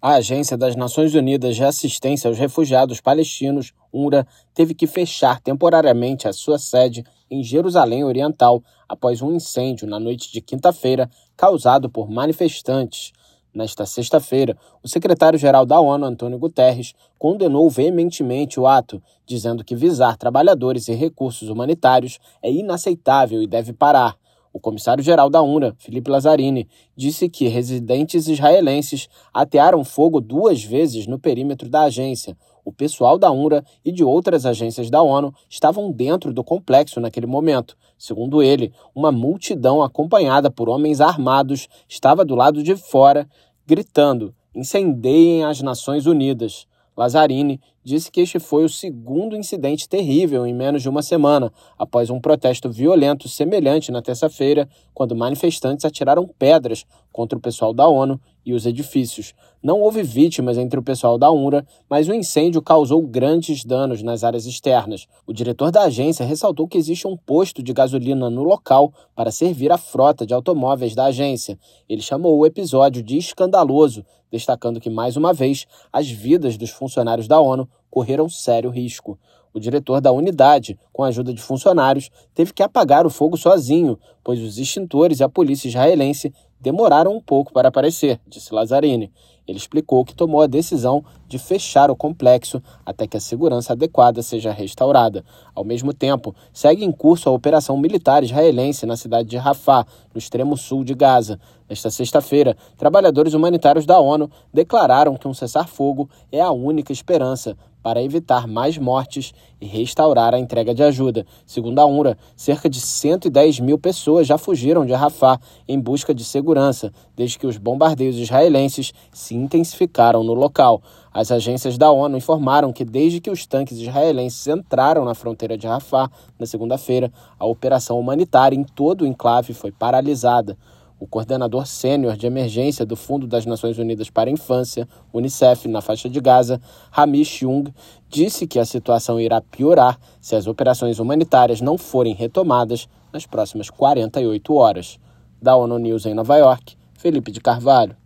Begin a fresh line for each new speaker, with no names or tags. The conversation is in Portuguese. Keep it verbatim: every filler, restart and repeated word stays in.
A Agência das Nações Unidas de Assistência aos Refugiados Palestinos, UNRWA, teve que fechar temporariamente a sua sede em Jerusalém Oriental após um incêndio na noite de quinta-feira causado por manifestantes. Nesta sexta-feira, o secretário-geral da ONU, Antônio Guterres, condenou veementemente o ato, dizendo que visar trabalhadores e recursos humanitários é inaceitável e deve parar. O comissário-geral da UNRWA, Philippe Lazzarini, disse que residentes israelenses atearam fogo duas vezes no perímetro da agência. O pessoal da UNRWA e de outras agências da ONU estavam dentro do complexo naquele momento. Segundo ele, uma multidão acompanhada por homens armados estava do lado de fora, gritando: "Incendeiem as Nações Unidas". Lazzarini disse que este foi o segundo incidente terrível em menos de uma semana, após um protesto violento semelhante na terça-feira, quando manifestantes atiraram pedras contra o pessoal da ONU e os edifícios. Não houve vítimas entre o pessoal da UNRWA, mas o incêndio causou grandes danos nas áreas externas. O diretor da agência ressaltou que existe um posto de gasolina no local para servir a frota de automóveis da agência. Ele chamou o episódio de escandaloso, destacando que, mais uma vez, as vidas dos funcionários da ONU correram sério risco. O diretor da unidade, com a ajuda de funcionários, teve que apagar o fogo sozinho, pois os extintores e a polícia israelense demoraram um pouco para aparecer, disse Lazzarini. Ele explicou que tomou a decisão de fechar o complexo até que a segurança adequada seja restaurada. Ao mesmo tempo, segue em curso a operação militar israelense na cidade de Rafah, no extremo sul de Gaza. Nesta sexta-feira, trabalhadores humanitários da ONU declararam que um cessar-fogo é a única esperança para evitar mais mortes e restaurar a entrega de ajuda. Segundo a UNRWA, cerca de cento e dez mil pessoas já fugiram de Rafah em busca de segurança, desde que os bombardeios israelenses se intensificaram no local. As agências da ONU informaram que desde que os tanques israelenses entraram na fronteira de Rafah, na segunda-feira, a operação humanitária em todo o enclave foi paralisada. O coordenador sênior de emergência do Fundo das Nações Unidas para a Infância, UNICEF, na faixa de Gaza, Hamish Young, disse que a situação irá piorar se as operações humanitárias não forem retomadas nas próximas quarenta e oito horas. Da ONU News em Nova York, Felipe de Carvalho.